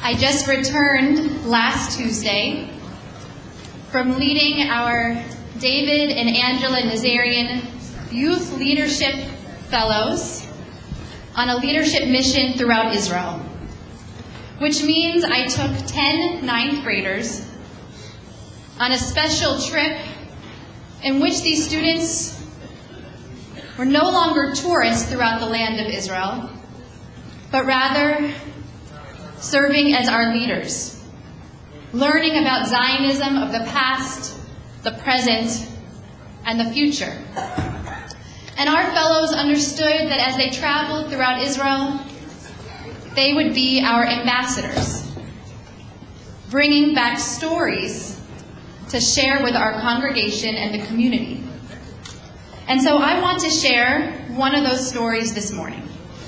I just returned last Tuesday from leading our David and Angela Nazarian Youth Leadership Fellows on a leadership mission throughout Israel, which means I took 10 ninth graders on a special trip in which these students were no longer tourists throughout the land of Israel, but rather serving as our leaders, learning about Zionism of the past, the present, and the future. And our fellows understood that as they traveled throughout Israel, they would be our ambassadors, bringing back stories to share with our congregation and the community. And so I want to share one of those stories this morning.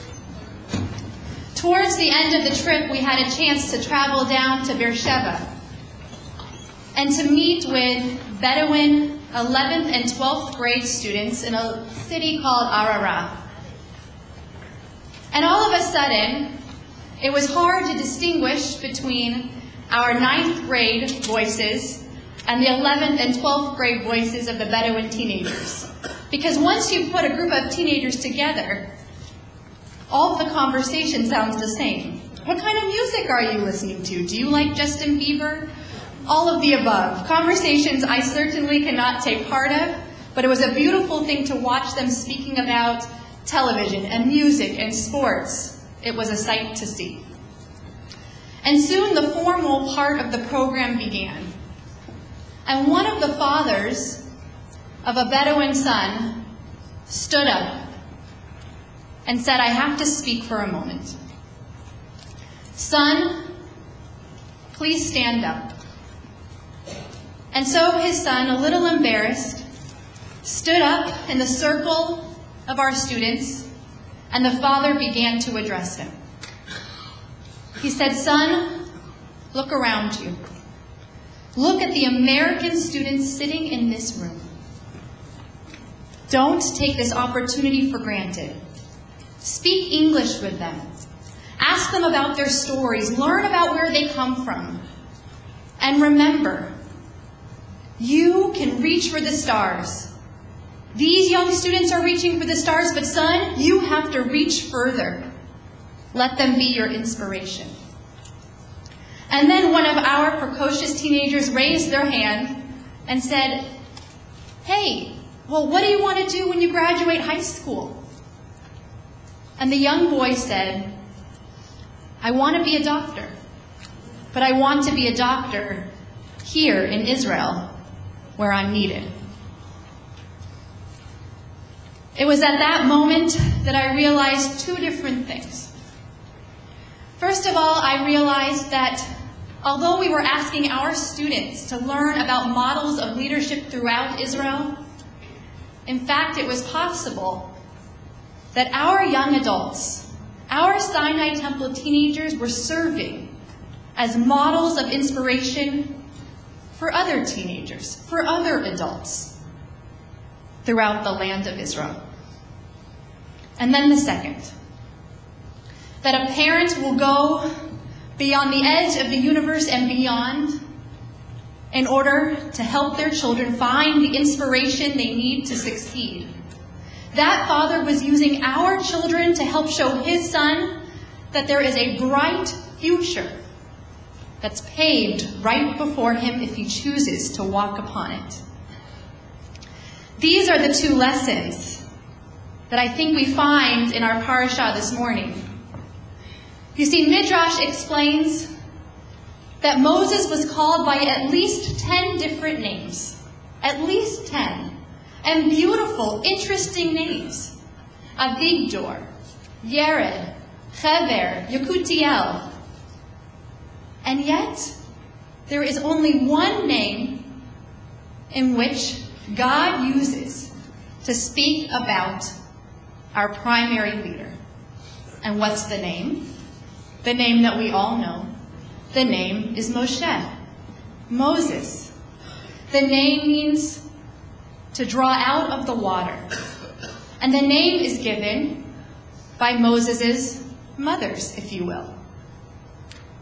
Towards the end of the trip, we had a chance to travel down to Beersheba and to meet with Bedouin 11th and 12th grade students in a city called Arara. And all of a sudden, it was hard to distinguish between our 9th grade voices and the 11th and 12th grade voices of the Bedouin teenagers. Because once you put a group of teenagers together, all of the conversation sounds the same. What kind of music are you listening to? Do you like Justin Bieber? All of the above. Conversations I certainly cannot take part of, but it was a beautiful thing to watch them speaking about television and music and sports. It was a sight to see. And soon the formal part of the program began. And one of the fathers of a Bedouin son stood up and said, "I have to speak for a moment. Son, please stand up." And so his son, a little embarrassed, stood up in the circle of our students, and the father began to address him. He said, "Son, look around you. Look at the American students sitting in this room. Don't take this opportunity for granted. Speak English with them. Ask them about their stories. Learn about where they come from. And remember, you can reach for the stars. These young students are reaching for the stars, but son, you have to reach further. Let them be your inspiration." And then one of our precocious teenagers raised their hand and said, "Hey, well, what do you want to do when you graduate high school?" And the young boy said, "I want to be a doctor, but I want to be a doctor here in Israel, where I'm needed." It was at that moment that I realized two different things. First of all, I realized that although we were asking our students to learn about models of leadership throughout Israel, in fact, it was possible that our young adults, our Sinai Temple teenagers, were serving as models of inspiration for other teenagers, for other adults throughout the land of Israel. And then the second, that a parent will go beyond the edge of the universe and beyond in order to help their children find the inspiration they need to succeed. That father was using our children to help show his son that there is a bright future that's paved right before him if he chooses to walk upon it. These are the two lessons that I think we find in our parasha this morning. You see, Midrash explains that Moses was called by at least 10 different names. At least 10. And beautiful, interesting names. Avigdor, Yered, Hever, Yekutiel. And yet, there is only one name in which God uses to speak about our primary leader. And what's the name? The name that we all know. The name is Moshe, Moses. The name means to draw out of the water. And the name is given by Moses' mothers, if you will.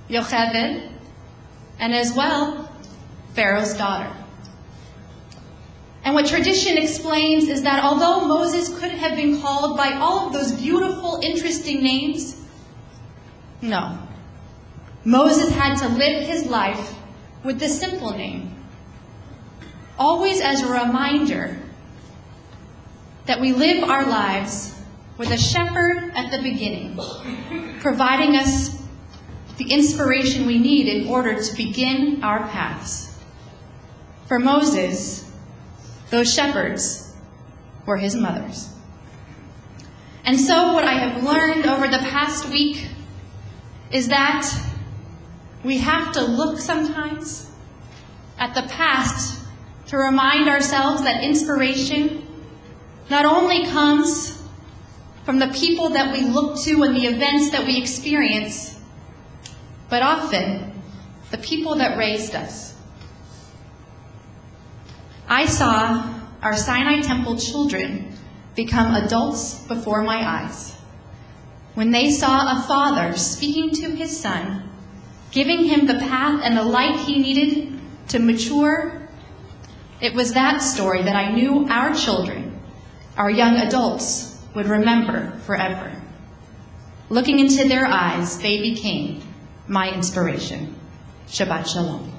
Yocheved, and as well, Pharaoh's daughter. And what tradition explains is that although Moses could have been called by all of those beautiful, interesting names, no. Moses had to live his life with the simple name, always as a reminder that we live our lives with a shepherd at the beginning, providing us the inspiration we need in order to begin our paths. For Moses, those shepherds were his mothers. And so what I have learned over the past week is that we have to look sometimes at the past to remind ourselves that inspiration not only comes from the people that we look to and the events that we experience, but often the people that raised us. I saw our Sinai Temple children become adults before my eyes. When they saw a father speaking to his son, giving him the path and the light he needed to mature, it was that story that I knew our children, our young adults, would remember forever. Looking into their eyes, they became my inspiration. Shabbat Shalom.